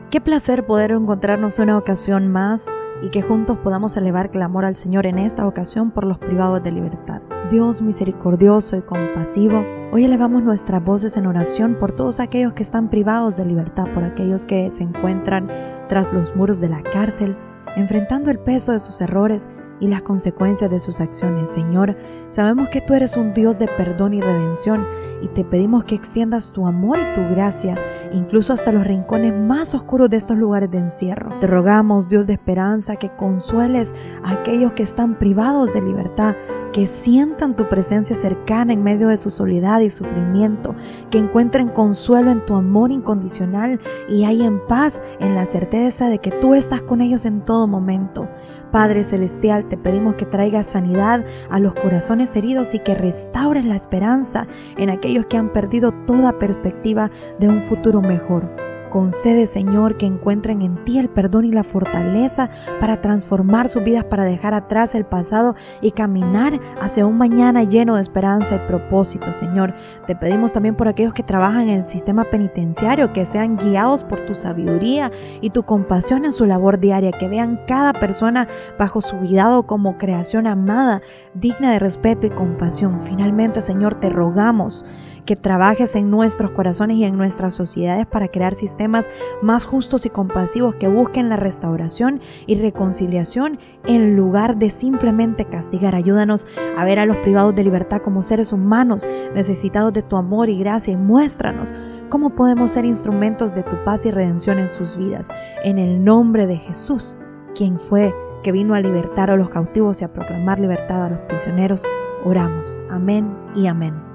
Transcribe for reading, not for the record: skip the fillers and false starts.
Qué placer poder encontrarnos una ocasión más y que juntos podamos elevar clamor al Señor en esta ocasión por los privados de libertad. Dios misericordioso y compasivo, hoy elevamos nuestras voces en oración por todos aquellos que están privados de libertad, por aquellos que se encuentran tras los muros de la cárcel, enfrentando el peso de sus errores y las consecuencias de sus acciones. Señor, sabemos que tú eres un Dios de perdón y redención y te pedimos que extiendas tu amor y tu gracia incluso hasta los rincones más oscuros de estos lugares de encierro. Te rogamos, Dios de esperanza, que consueles a aquellos que están privados de libertad, que sientan tu presencia cercana en medio de su soledad y sufrimiento, que encuentren consuelo en tu amor incondicional y hayan paz en la certeza de que tú estás con ellos en todo momento. Padre Celestial, te pedimos que traigas sanidad a los corazones heridos y que restaures la esperanza en aquellos que han perdido toda perspectiva de un futuro mejor. Concede, Señor, que encuentren en ti el perdón y la fortaleza para transformar sus vidas, para dejar atrás el pasado y caminar hacia un mañana lleno de esperanza y propósito, Señor. Te pedimos también por aquellos que trabajan en el sistema penitenciario, que sean guiados por tu sabiduría y tu compasión en su labor diaria, que vean cada persona bajo su cuidado como creación amada, digna de respeto y compasión. Finalmente, Señor, te rogamos que trabajes en nuestros corazones y en nuestras sociedades para crear sistemas más justos y compasivos que busquen la restauración y reconciliación en lugar de simplemente castigar. Ayúdanos a ver a los privados de libertad como seres humanos necesitados de tu amor y gracia, y muéstranos cómo podemos ser instrumentos de tu paz y redención en sus vidas. En el nombre de Jesús, quien fue que vino a libertar a los cautivos y a proclamar libertad a los prisioneros, oramos. Amén y amén.